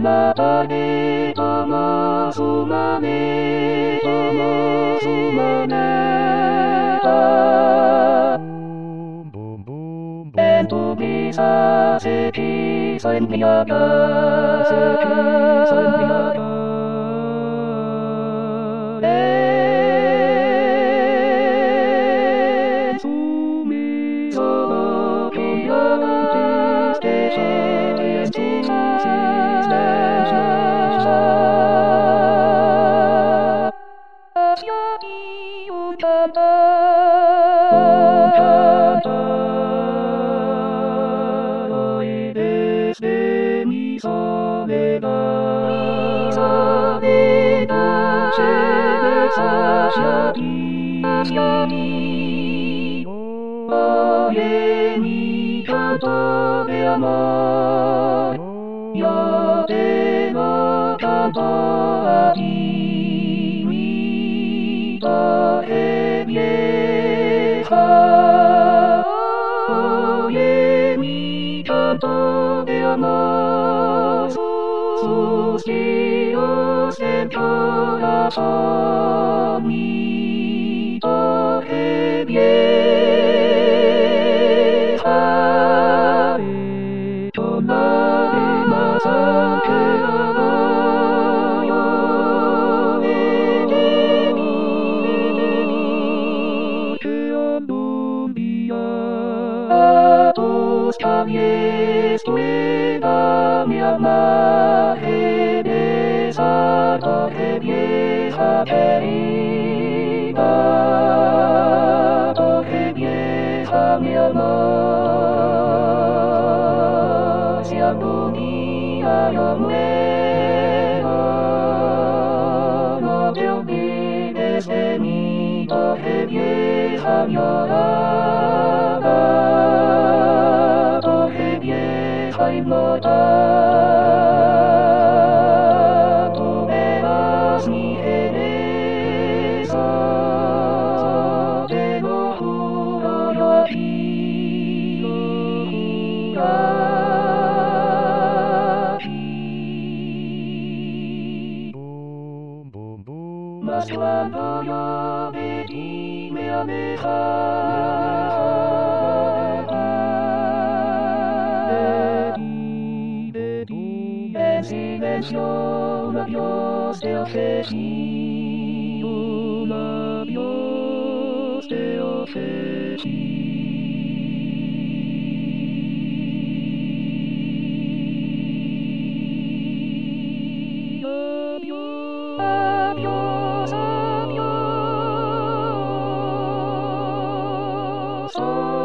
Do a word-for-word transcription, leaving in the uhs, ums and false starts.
またねともすまねともすまねたEn tu bisa sepi senyaga sepi senyaga En sumi sono piantes de en tu existencia Hacia ti un cantar un cantar hoy desde mi soledad mi soledad llegues hacia ti hacia ti oye mi canto de amor yo te lo canto a ti mi torre vieja oye mi canto de amor suspiros del corazón mi torre vieja con lágrimas han quedado yo que algún día a tus calles llega mi alma en esa torre vieja querida torre vieja mi amor si algún día yo muero no te olvides de mi torre vieja llorada torre vieja inmortal tú verás mi belleza te lo juro yo a ti a ti mas cuando yo de ti me alejaba de ti, de ti, en silencio un adiós te ofrecí, un adiós te ofrecí. Adiós, adiós, adiós.